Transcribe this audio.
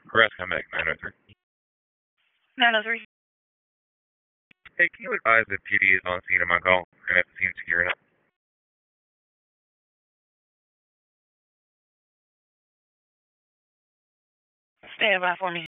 Press come back 903. 903. Hey, can you advise if PD is on scene of my call and if the scene's secure enough? Stand by for me.